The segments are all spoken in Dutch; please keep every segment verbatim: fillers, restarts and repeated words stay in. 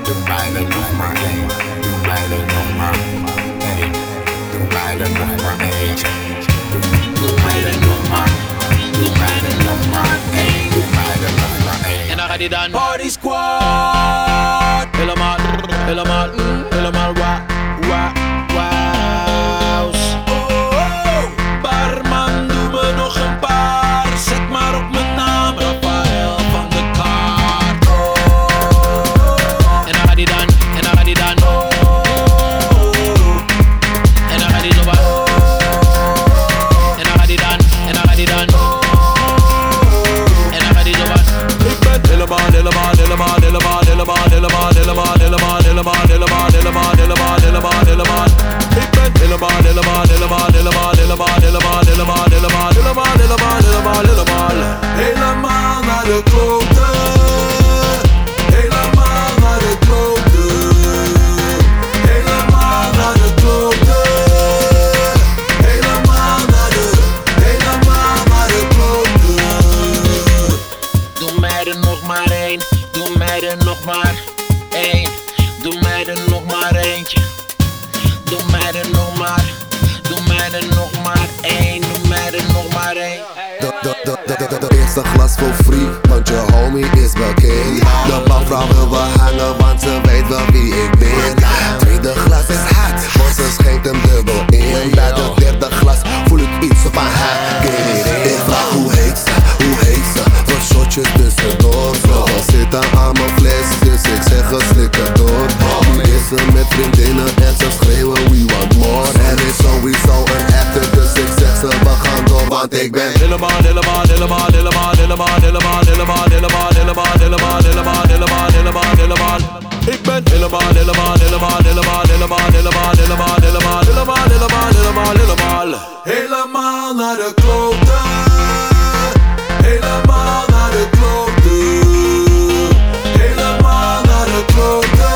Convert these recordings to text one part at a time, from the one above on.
doe mij er nog maar één. Doe mij er nog maar één. Doe mij er nog maar eentje. Doe, doe mij er nog maar. Doe mij er nog maar één. Doe mij er nog maar één. En dan gaat hij dan Party Squad. Helemaal, helemaal, mm, helemaal wa, wa, waus. Oh, oh, barman, doe me nog een paar. Zet maar op mijn naam, Rafael van de Kaart. En dan gaat hij dan, en dan gaat hij dan. En dan gaat hij zo wat. En dan gaat hij dan, en dan gaat hij dan. En dan gaat hij zo wat. Ik ben helemaal, helemaal, helemaal, helemaal, helemaal, helemaal, helemaal, helemaal, helemaal, helemaal, helemaal, helemaal, helemaal, helemaal. Ik ben helemaal, helemaal, helemaal, helemaal, helemaal, helemaal, helemaal, helemaal, helemaal, helemaal, helemaal, helemaal. Helemaal naar de kloten. Helemaal naar de kloten. Helemaal naar de kloten. Helemaal naar de, helemaal naar de kloten. Doe mij er nog maar één. Doe mij er nog maar één. Doe mij er nog maar eentje. Doe mij er nog maar. Doe mij er nog maar één. Doe mij er nog maar één. De, de, de, de, de, de eerste glas voor free, want je homie is bekend. De bouwvrouw wil we hangen, want ze weet wel wie ik ben. Tweede glas is hot, want ze schenkt hem dubbel in. Bij de derde glas voel ik iets op haar haar. Ik vraag hoe heet ze, hoe heet ze? Wat shotjes tussendoor. Vrouwen zitten aan mijn fles, dus ik zeg het slik het door. Nu is ze met vriendinnen en ze schreeuwen we want more. Er is sowieso een echte, dus ik zeg ze we gaan door, want ik ben helemaal, helemaal, helemaal, helemaal, helemaal, helemaal, helemaal, helemaal, helemaal, helemaal, helemaal, helemaal, helemaal, helemaal. Ik ben helemaal, helemaal, helemaal, helemaal, helemaal, helemaal, helemaal, helemaal, helemaal, helemaal, helemaal, helemaal. Helemaal naar de kloten. Helemaal naar de kloten. Helemaal naar de kloten.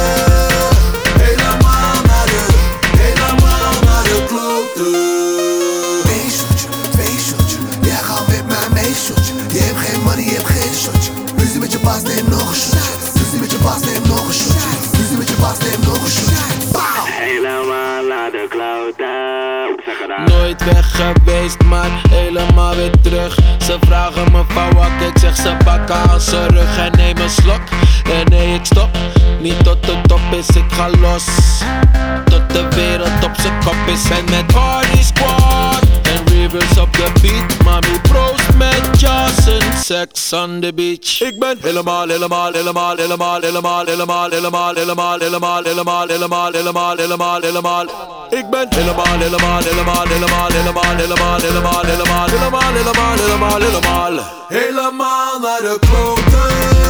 Helemaal naar de, helemaal naar de kloten. Eén shotje, twee shotje, jij gaat met mij mee shotje. Je hebt geen money, je hebt geen shotje. Ruzie met je baas, neem nog een shotje. Ruzie met je baas, neem nog een shotje. Ruzie met je baas, neem nog een shotje. Bauw! Helemaal naar de kloten. Zeg het aan. Nooit weg geweest, maar helemaal weer terug. Ze vragen me van wat, ik zeg ze pakken aan z'n rug. En neem een slok, en nee ik stop. Niet tot de top is, ik ga los. Tot de wereld op z'n kop is. En met Party Squad en Rivers op de beat. Mami proost met Johnson, sex on the beach. Ik ben helemaal, helemaal, helemaal, helemaal, helemaal, helemaal, helemaal, helemaal, helemaal, helemaal, helemaal, helemaal, helemaal, helemaal. Ik ben helemaal, helemaal, helemaal, helemaal, helemaal, helemaal, helemaal, helemaal, helemaal, helemaal, helemaal, helemaal. Helemaal naar de kloten.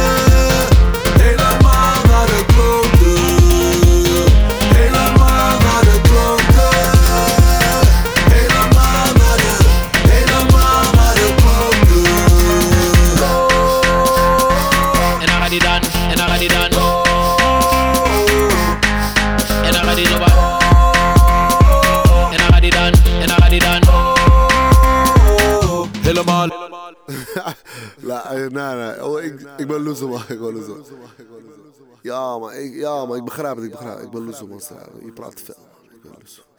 Helemaal naar de kloten. Helemaal naar de kloten. Helemaal naar de, helemaal naar de kloten. En dan gaat hij dan, en dan gaat hij dan. En dan gaat hij zo wat. En dan gaat hij dan, en dan gaat hij dan. Helemaal. La, nee, nee. Oh, ik, ik ben loser, man. Ik ben loser. Ja, maar ik, ja, maar ik begrijp het, ik begrijp het. Ik ben loser, man. Je praat te veel, man. Ik ben loser.